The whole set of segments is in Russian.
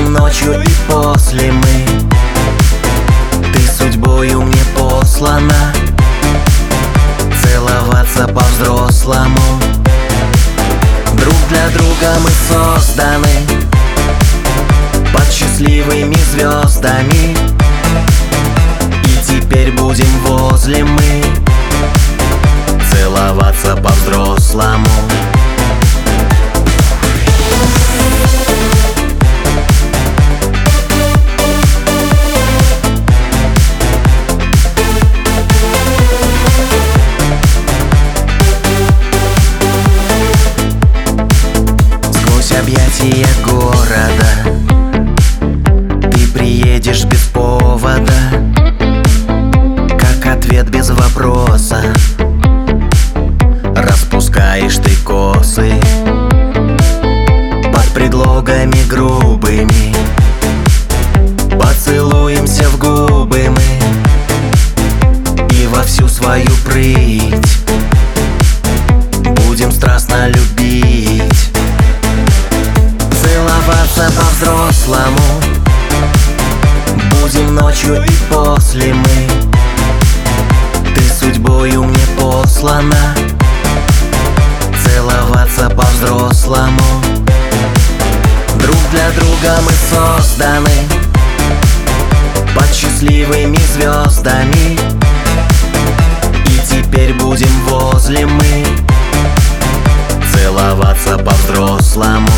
Будем ночью и после мы. Ты судьбою мне послана целоваться по-взрослому. Друг для друга мы созданы под счастливыми звездами. И теперь будем возле мы целоваться по-взрослому. Объятия города ты приедешь без повода, как ответ без вопроса. Распускаешь ты косы под предлогами грубыми. Поцелуемся в губы мы и во всю свою прыть будем страстно любить. Целоваться по-взрослому будем ночью и после мы. Ты судьбою мне послана целоваться по-взрослому. Друг для друга мы созданы под счастливыми звездами. И теперь будем возле мы целоваться по-взрослому.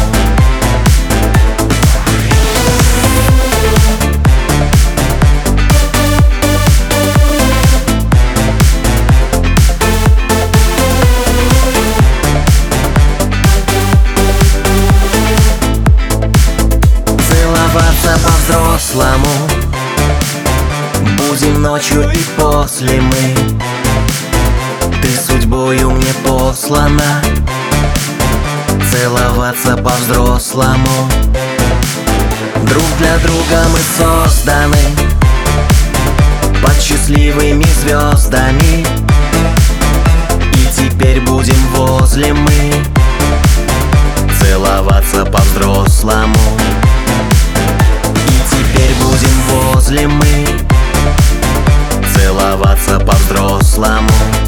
По-взрослому будем ночью и после мы. Ты судьбою мне послана целоваться по-взрослому. Друг для друга мы созданы под счастливыми звездами. И теперь будем возле мы целоваться по-взрослому. Будем возле мы целоваться по-взрослому.